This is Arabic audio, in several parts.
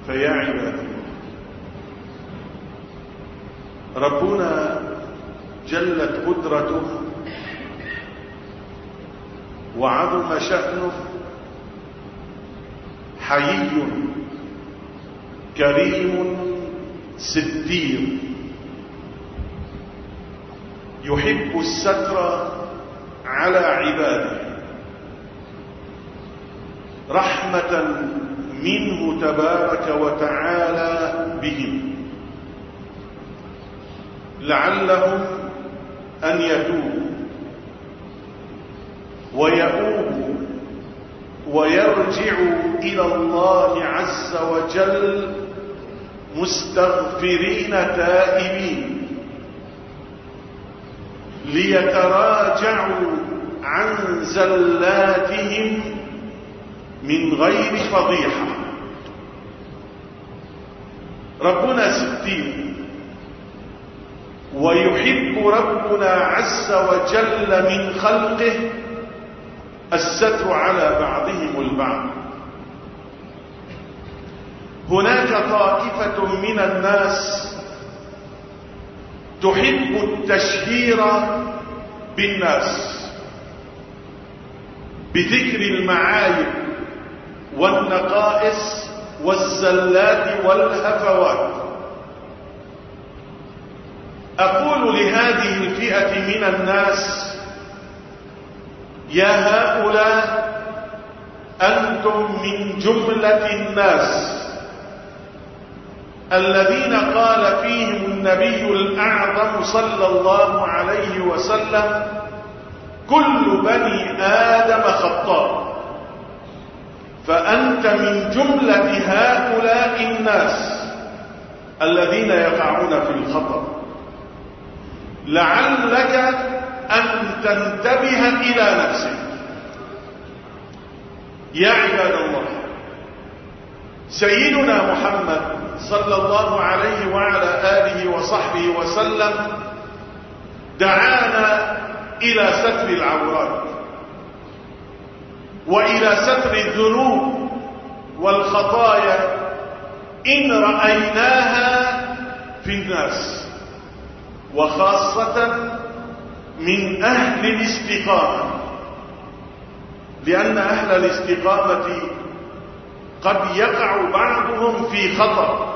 فيا عباد الله، ربنا جلت قدرته وعظم شأنه حيي كريم ستير، يحب الستر على عباده رحمة منه تبارك وتعالى بهم، لعلهم أن يتوبوا ويؤوبوا ويرجعوا إلى الله عز وجل مستغفرين تائبين، ليتراجعوا عن زلاتهم من غير فضيحة. ربنا ستير، ويحب ربنا عز وجل من خلقه الستر على بعضهم البعض. هناك طائفة من الناس تحب التشهير بالناس بذكر المعايب والنقائص والزلات والهفوات. أقول لهذه الفئة من الناس: يا هؤلاء، أنتم من جملة الناس الذين قال فيهم النبي الأعظم صلى الله عليه وسلم: كل بني آدم خطاء. فأنت من جملة هؤلاء الناس الذين يقعون في الخطأ. لعلك أن تنتبه إلى نفسك. يا عباد الله، سيدنا محمد صلى الله عليه وعلى آله وصحبه وسلم دعانا إلى ستر العورات وإلى ستر الذنوب والخطايا إن رأيناها في الناس، وخاصة من أهل الاستقامة، لأن أهل الاستقامة قد يقع بعضهم في خطأ،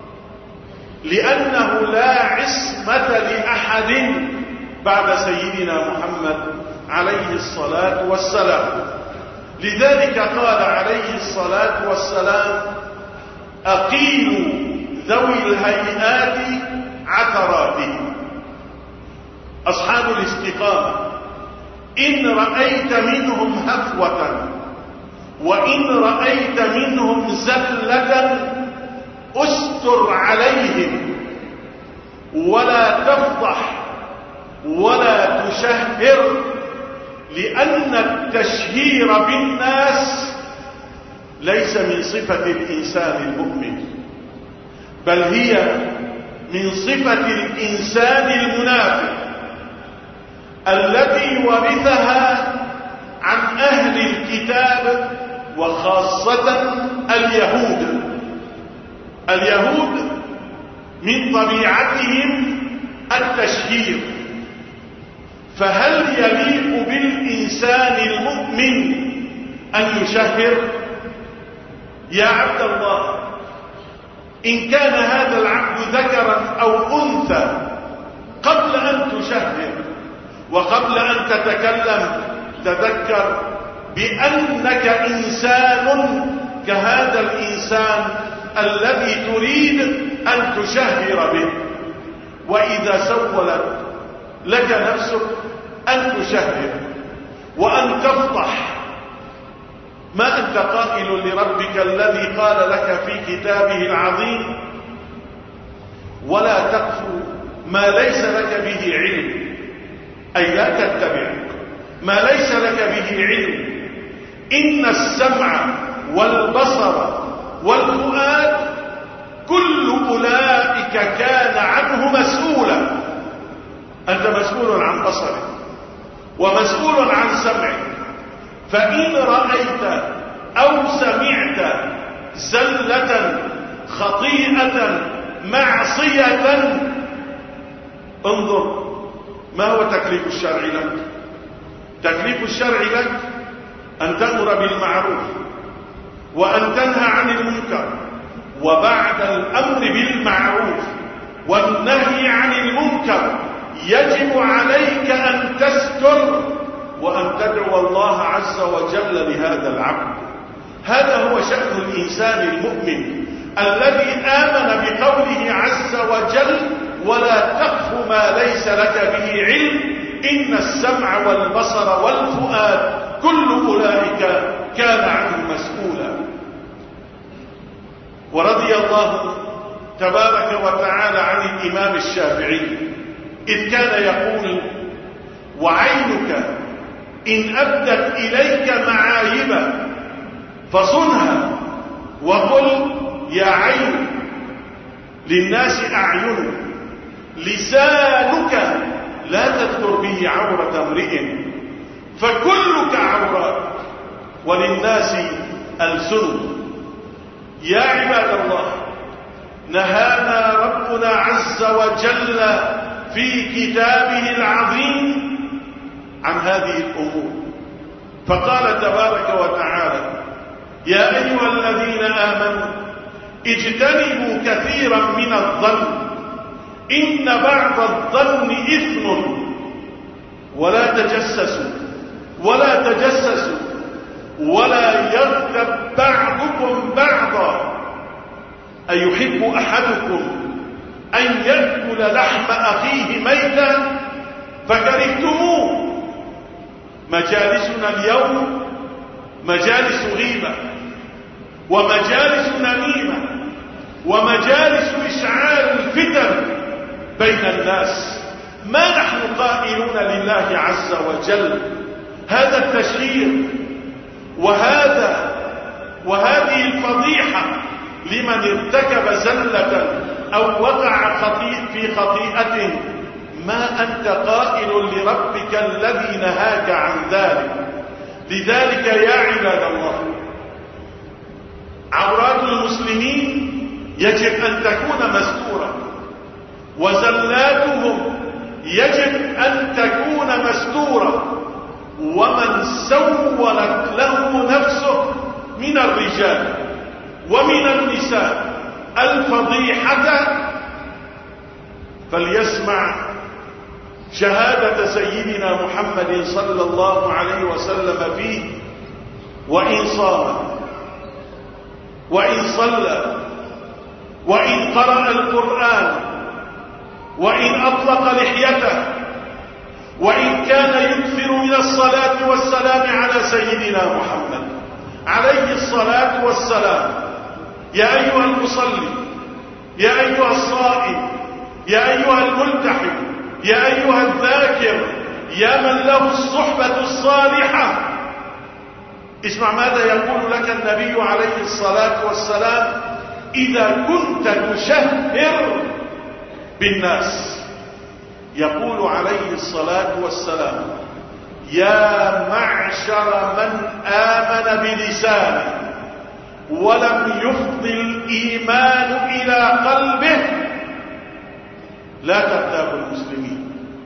لأنه لا عصمة لأحد بعد سيدنا محمد عليه الصلاة والسلام. لذلك قال عليه الصلاة والسلام: أقيلوا ذوي الهيئات عثراتهم. أصحاب الاستقامة إن رأيت منهم هفوة وإن رأيت منهم زلة أستر عليهم، ولا تفضح ولا تشهر، لأن التشهير بالناس ليس من صفة الإنسان المؤمن، بل هي من صفة الإنسان المنافق الذي ورثها عن أهل الكتاب، وخاصة اليهود. اليهود من طبيعتهم التشهير، فهل يليق بالإنسان المؤمن أن يشهر؟ يا عبد الله، إن كان هذا العبد ذكرا أو أنثى، قبل أن تشهر وقبل أن تتكلم تذكر بأنك إنسان كهذا الإنسان الذي تريد أن تشهر به. وإذا سولت لك نفسك أن تشهر وأن تفضح، ما أنت قائل لربك الذي قال لك في كتابه العظيم: ولا تقف ما ليس لك به علم، أي لا تتبع ما ليس لك به علم. إن السمع والبصر والفؤاد كل أولئك كان عنه مسؤولا. أنت مسؤول عن بصرك ومسؤول عن سمعك، فإن رأيت أو سمعت زلة خطيئة معصية، انظر ما هو تكليف الشرع لك. تكليف الشرع لك أن تأمر بالمعروف وأن تنهى عن المنكر، وبعد الأمر بالمعروف والنهي عن المنكر يجب عليك أن تستر وأن تدعو الله عز وجل لهذا العبد. هذا هو شأن الإنسان المؤمن الذي آمن بقوله عز وجل: ولا تقف ما ليس لك به علم إن السمع والبصر والفؤاد كل أولئك كان عنه مسؤولا. ورضي الله تبارك وتعالى عن الإمام الشافعي إذ كان يقول: وعينك إن أبدت إليك معايبا فصنها وقل يا عين للناس أعين، لسانك لا تذكر به عورة امرئ فكلك عورات وللناس ألسن. يا عباد الله، نهانا ربنا عز وجل في كتابه العظيم عن هذه الأمور، فقال تبارك وتعالى: يا أيها الذين آمنوا اجتنبوا كثيرا من الظن إن بعض الظن إثم ولا تجسسوا ولا يغتب بعضكم بعضا أيحب أحدكم أن يأكل لحم أخيه ميتا فكرهتموه. مجالسنا اليوم مجالس غيبة ومجالس نميمة ومجالس إشعال الفتن بين الناس. ما نحن قائلون لله عز وجل هذا التشهير وهذه الفضيحة لمن ارتكب زلة أو وقع في خطيئة؟ ما أنت قائل لربك الذي نهاك عن ذلك. لذلك يا عباد الله، عورات المسلمين يجب أن تكون مستورة، وزلاتهم يجب أن تكون مستورة. ومن سولت له نفسه من الرجال ومن النساء الفضيحة فليسمع شهادة سيدنا محمد صلى الله عليه وسلم فيه: وإن صام وإن صلى وإن قرأ القرآن وإن أطلق لحيته وإن كان يكثر من الصلاة والسلام على سيدنا محمد عليه الصلاة والسلام. يا أيها المصلي، يا أيها الصائم، يا أيها الملتحم، يا أيها الذاكر، يا من له الصحبة الصالحة، اسمع ماذا يقول لك النبي عليه الصلاة والسلام إذا كنت تشهر بالناس. يقول عليه الصلاة والسلام: يا معشر من آمن بلسانه ولم يفض الإيمان إلى قلبه لا تغتابوا المسلمين.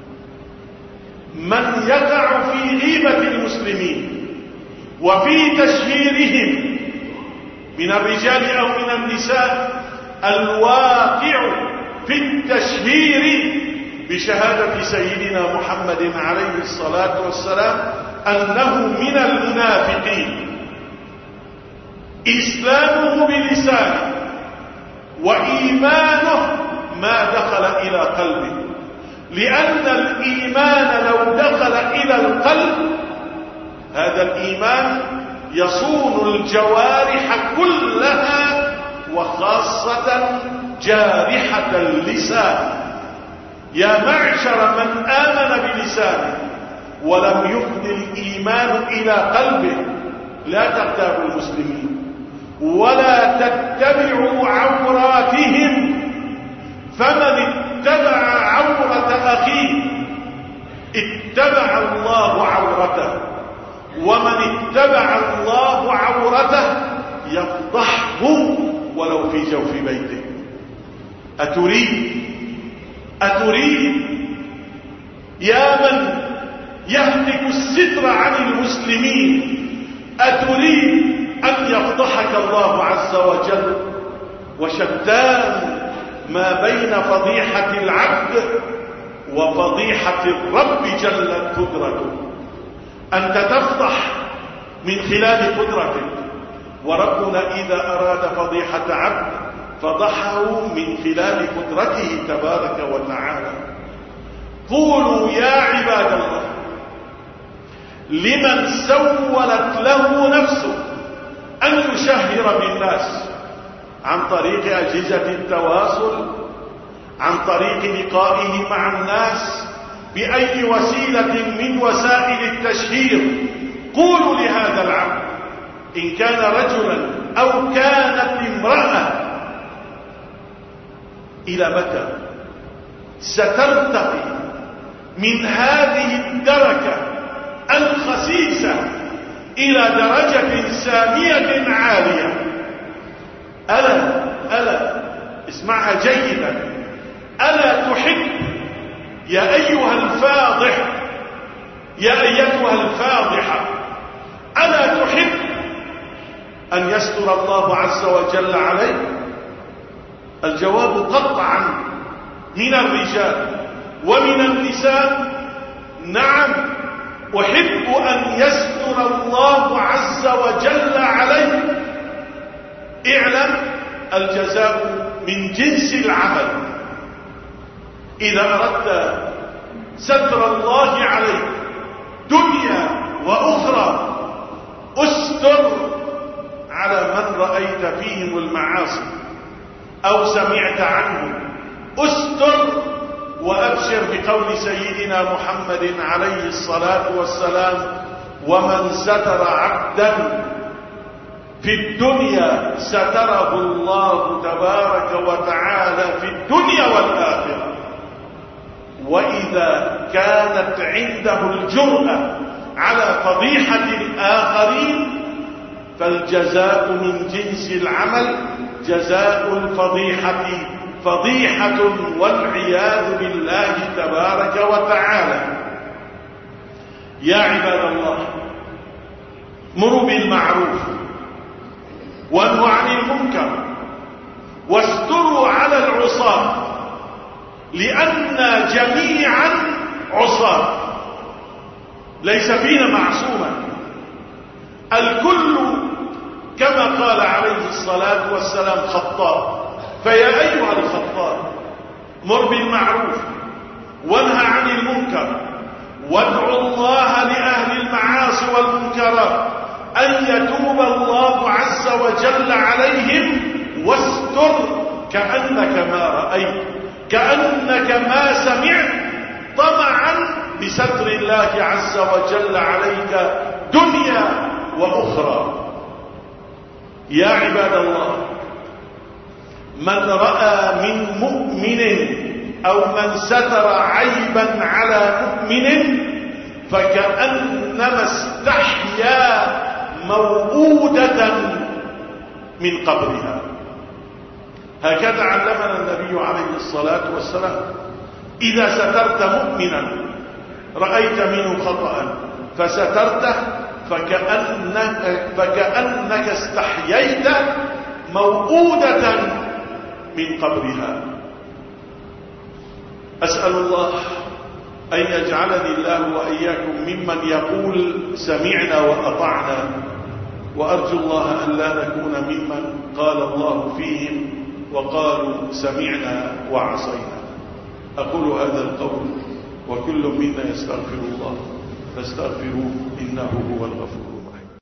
من يقع في غيبة المسلمين وفي تشهيرهم من الرجال أو من النساء، الواقع في التشهير بشهادة سيدنا محمد عليه الصلاة والسلام أنه من المنافقين. إسلامه بلسانه وإيمانه ما دخل إلى قلبه، لأن الإيمان لو دخل إلى القلب هذا الإيمان يصون الجوارح كلها وخاصة جارحة اللسان. يا معشر من آمن بلسانه ولم يفض الإيمان إلى قلبه لا تغتابوا المسلمين ولا تتبعوا عوراتهم، فمن اتبع عورة أخيه اتبع الله عورته، ومن اتبع الله عورته يفضحه ولو في جوف بيته. أتريد يا من يهتك الستر عن المسلمين، أتريد أن يفضحك الله عز وجل؟ وشتان ما بين فضيحة العبد وفضيحة الرب جلت قدرته. أنت تفضح من خلال قدرتك، وربنا إذا أراد فضيحة عبد فضحه من خلال قدرته تبارك وتعالى. قولوا يا عباد الله لمن سولت له نفسه أن يشهر بالناس عن طريق أجهزة التواصل، عن طريق لقائه مع الناس بأي وسيلة من وسائل التشهير. قولوا لهذا العبد إن كان رجلا أو كانت امرأة: إلى متى سترتقي من هذه الدركة الخسيسة إلى درجة سامية عالية؟ ألا اسمعها جيدا، ألا تحب يا أيها الفاضح، يا أيتها الفاضحة، ألا تحب أن يستر الله عز وجل عليك؟ الجواب قطعا من الرجال ومن النساء: نعم، أحب أن يستر الله عز وجل عليك. اعلم الجزاء من جنس العمل. إذا أردت ستر الله عليك دنيا وأخرى، استر على من رأيت فيهم المعاصي أو سمعت عنهم، استر وأبشر بقول سيدنا محمد عليه الصلاة والسلام: ومن ستر عبدا في الدنيا ستره الله تبارك وتعالى في الدنيا والآخرة. وإذا كانت عنده الجرأة على فضيحة الآخرين فالجزاء من جنس العمل، جزاء الفضيحة فضيحة والعياذ بالله تبارك وتعالى. يا عباد الله، مروا بالمعروف وانهوا عن المنكر واستروا على العصاة، لأننا جميعا عصاة، ليس فينا معصوما، الكل كما قال عليه الصلاة والسلام خطاء. فيا أيها الخطاء، مر بالمعروف وانهى عن المنكر، وادعوا الله لأهل المعاصي والمنكرات أن يتوب الله عز وجل عليهم، واستر كأنك ما رأيت، كأنك ما سمعت، طمعا بستر الله عز وجل عليك دنيا وأخرى. يا عباد الله، من رأى من مؤمن أو من ستر عيبا على مؤمن فكأنما استحيا موؤودة من قبرها. هكذا علمنا النبي عليه الصلاة والسلام: إذا سترت مؤمنا رأيت منه خطأ فسترته فكأنك استحييت موؤودة من قبرها. أسأل الله أن يجعلني الله وإياكم ممن يقول سمعنا وأطعنا، وأرجو الله أن لا نكون ممن قال الله فيهم وقالوا سمعنا وعصينا. أقول هذا القول وكل منا يستغفر الله فاستغفروه إنه هو الغفور.